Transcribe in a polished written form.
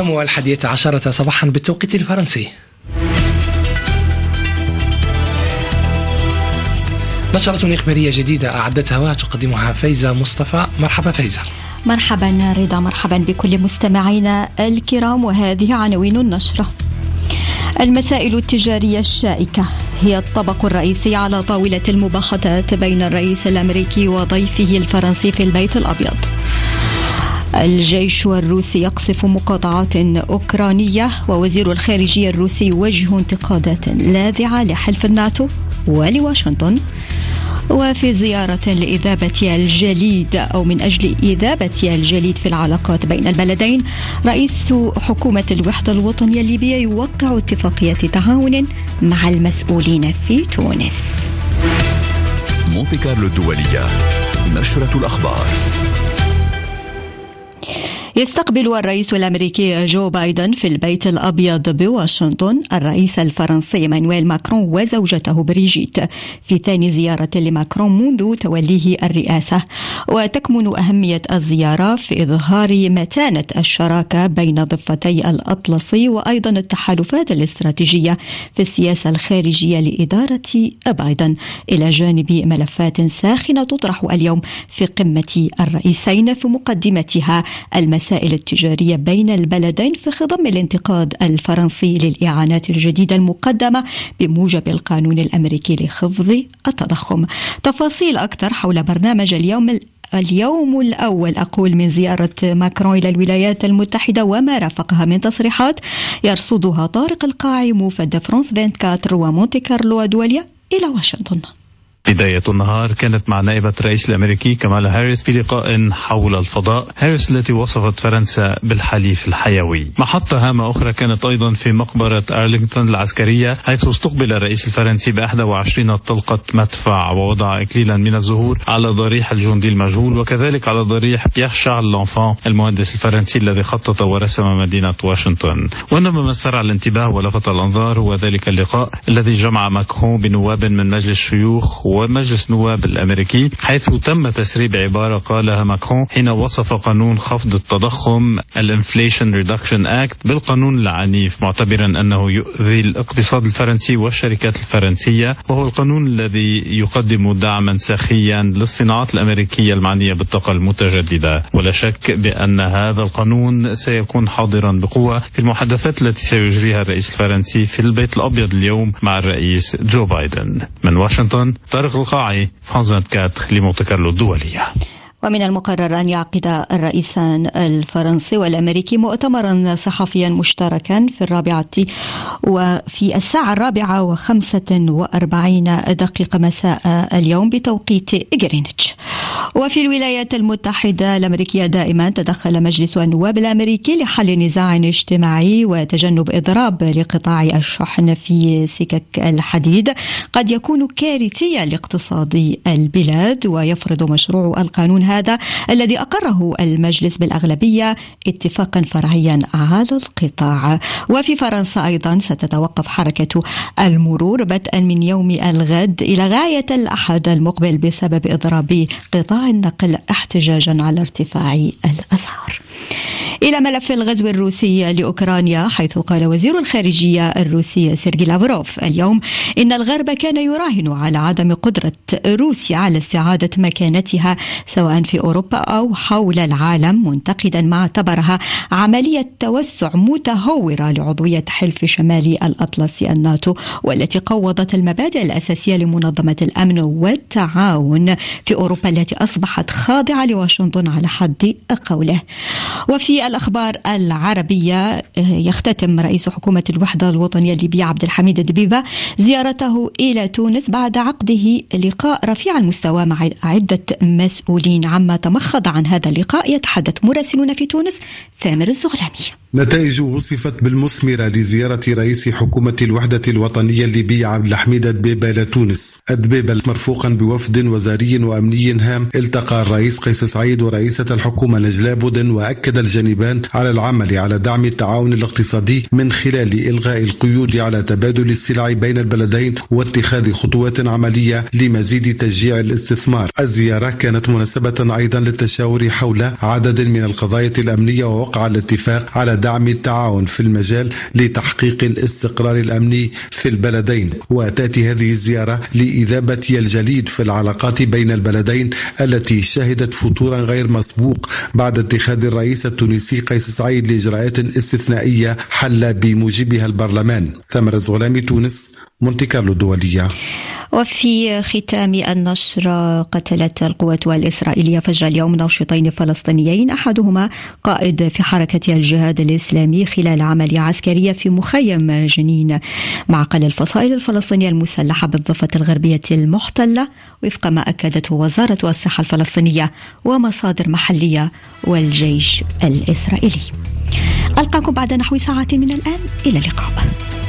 تمام 11 صباحا بالتوقيت الفرنسي. نشرة إخبارية جديدة أعدتها وتقدمها فايزة مصطفى. مرحبا فايزة. مرحبا رضا، مرحبا بكل مستمعينا الكرام، وهذه عناوين النشرة. المسائل التجارية الشائكة هي الطبق الرئيسي على طاولة المباحثات بين الرئيس الأمريكي وضيفه الفرنسي في البيت الأبيض. الجيش الروسي يقصف مقاطعات أوكرانية، ووزير الخارجية الروسي يوجه انتقادات لاذعة لحلف الناتو ولواشنطن. وفي زيارة لإذابة الجليد أو من أجل إذابة الجليد في العلاقات بين البلدين، رئيس حكومة الوحدة الوطنية الليبية يوقع اتفاقية تعاون مع المسؤولين في تونس. مونتي كارلو الدولية، نشرة الأخبار. يستقبل الرئيس الأمريكي جو بايدن في البيت الأبيض بواشنطن الرئيس الفرنسي إيمانويل ماكرون وزوجته بريجيت في ثاني زيارة لماكرون منذ توليه الرئاسة. وتكمن أهمية الزيارة في إظهار متانة الشراكة بين ضفتي الأطلسي وأيضا التحالفات الاستراتيجية في السياسة الخارجية لإدارة بايدن، إلى جانب ملفات ساخنة تطرح اليوم في قمة الرئيسين، في مقدمتها المسائل التجارية بين البلدين في خضم الانتقاد الفرنسي للإعانات الجديدة المقدمة بموجب القانون الأمريكي لخفض التضخم. تفاصيل أكثر حول برنامج اليوم الأول من زيارة ماكرون إلى الولايات المتحدة وما رافقها من تصريحات يرصدها طارق القاعي، موفد فرانس 24 ومونتي كارلو الدولية، إلى واشنطن. بداية النهار كانت مع نائبة الرئيس الأمريكي كامالا هاريس في لقاء حول الفضاء. هاريس التي وصفت فرنسا بالحليف الحيوي. محطة هامة أخرى كانت أيضا في مقبرة أرلينغتون العسكرية، حيث استقبل الرئيس الفرنسي ب21 طلقة مدفع، ووضع إكليلا من الزهور على ضريح الجندي المجهول، وكذلك على ضريح بيير شارل لانفان المهندس الفرنسي الذي خطط ورسم مدينة واشنطن. وإنما ما سرع الانتباه ولفت الأنظار هو ذلك اللقاء الذي جمع ماكرون بنواب من مجلس الشيوخ ومجلس نواب الأمريكي، حيث تم تسريب عبارة قالها ماكرون حين وصف قانون خفض التضخم الانفليشن ريدكشن اكت بالقانون العنيف، معتبرا أنه يؤذي الاقتصاد الفرنسي والشركات الفرنسية، وهو القانون الذي يقدم دعما سخيا للصناعات الأمريكية المعنية بالطاقة المتجددة. ولا شك بأن هذا القانون سيكون حاضرا بقوة في المحادثات التي سيجريها الرئيس الفرنسي في البيت الأبيض اليوم مع الرئيس جو بايدن. من واشنطن، طارق القاعي، فرانس 24 لمونتي كارلو الدولية. ومن المقرر أن يعقد الرئيسان الفرنسي والأمريكي مؤتمرا صحفيا مشتركا في الساعة 4:45 مساء اليوم بتوقيت غرينتش. وفي الولايات المتحدة الأمريكية دائما تدخل مجلس النواب الأمريكي لحل نزاع اجتماعي وتجنب إضراب لقطاع الشحن في سكك الحديد قد يكون كارثيا لاقتصاد البلاد. ويفرض مشروع القانون هذا الذي أقره المجلس بالأغلبية اتفاقا فرعيا على القطاع. وفي فرنسا أيضا ستتوقف حركة المرور بدءا من يوم الغد إلى غاية الأحد المقبل بسبب إضراب قطاع النقل احتجاجا على ارتفاع الأسعار. إلى ملف الغزو الروسي لأوكرانيا، حيث قال وزير الخارجية الروسي سيرجي لافروف اليوم إن الغرب كان يراهن على عدم قدرة روسيا على استعادة مكانتها سواء في أوروبا أو حول العالم، منتقدا ما اعتبرها عملية توسع متهورة لعضوية حلف شمال الأطلسي الناتو، والتي قوضت المبادئ الأساسية لمنظمة الأمن والتعاون في أوروبا التي أصبحت خاضعة لواشنطن على حد قوله. وفي الأخبار العربية، يختتم رئيس حكومة الوحدة الوطنية الليبية عبد الحميد دبيبة زيارته إلى تونس بعد عقده لقاء رفيع المستوى مع عدة مسؤولين. عما تمخض عن هذا اللقاء يتحدث مراسلون في تونس ثامر الزغلامي. نتائج وصفت بالمثمرة لزيارة رئيس حكومة الوحدة الوطنية الليبية عبد الحميد دبيبة لتونس. دبيبة مرفوقا بوفد وزاري وأمني هام التقى الرئيس قيس سعيد ورئيسة الحكومة نجلاء بودن، وأكد الجانبان طالبان على العمل على دعم التعاون الاقتصادي من خلال إلغاء القيود على تبادل السلع بين البلدين واتخاذ خطوات عملية لمزيد تشجيع الاستثمار. الزيارة كانت مناسبة أيضا للتشاور حول عدد من القضايا الأمنية ووقع الاتفاق على دعم التعاون في المجال لتحقيق الاستقرار الأمني في البلدين. وتأتي هذه الزيارة لإذابة الجليد في العلاقات بين البلدين التي شهدت فتورا غير مسبوق بعد اتخاذ الرئيس التونسي قيس سعيد لإجراءات استثنائية حل بموجبها البرلمان. ثمر الزغلامي، تونس، مونتي كارلو الدولية. وفي ختام النشر، قتلت القوات الإسرائيلية فجر اليوم ناشطين فلسطينيين، أحدهما قائد في حركة الجهاد الإسلامي، خلال عملية عسكرية في مخيم جنين، معقل الفصائل الفلسطينية المسلحة بالضفة الغربية المحتلة، وفق ما أكدته وزارة الصحة الفلسطينية ومصادر محلية والجيش الإسرائيلي. ألقاكم بعد نحو ساعة من الآن، إلى اللقاء.